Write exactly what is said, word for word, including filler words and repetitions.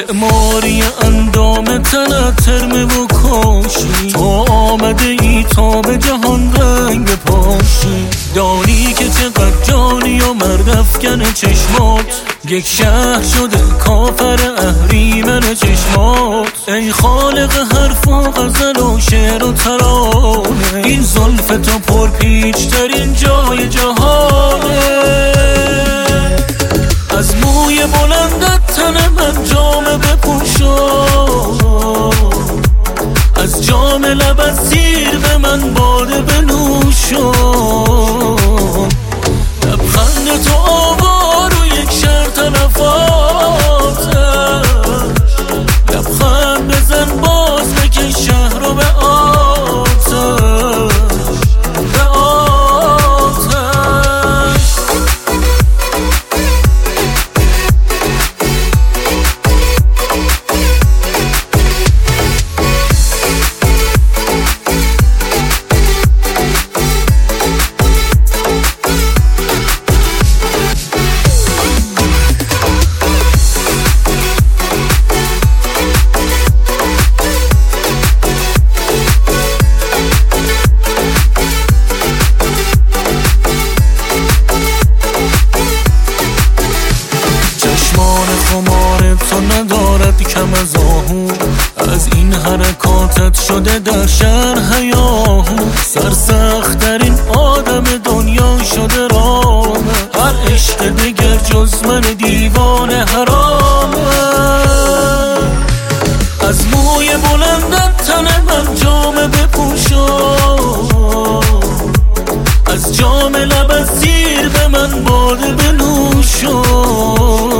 معماری اندام تنت ترمه و کاشی، تو آمده ای تا به جهان رنگ پاشی. دانی که چقدر جانی و مرد افکن چشمات، یک شهر شده کافر اهریمن چشمات. ای خالق حرف و غزل و شعر و ترانه، این زلف تو پر پیچ ترین جای جهانه. از موی بلندت تن من جامه بپوشو، از جام لبت سیر به من باده بنوشو. لبخند تو آوار و یک شهر تلفاتش، لبخند بزن باز بکش شهر رو به آتش، به آتش. خمار تو ندارد کم از آهو، از این حرکاتت شده در شهر هیاهو. سرسخت ترین آدم دنیا شده رامه، هر عشق دگر جز من دیوانه حرامه. از موی بلندت تن من جامه بپوشو، از جام لبت سیر به من باده بنوشو.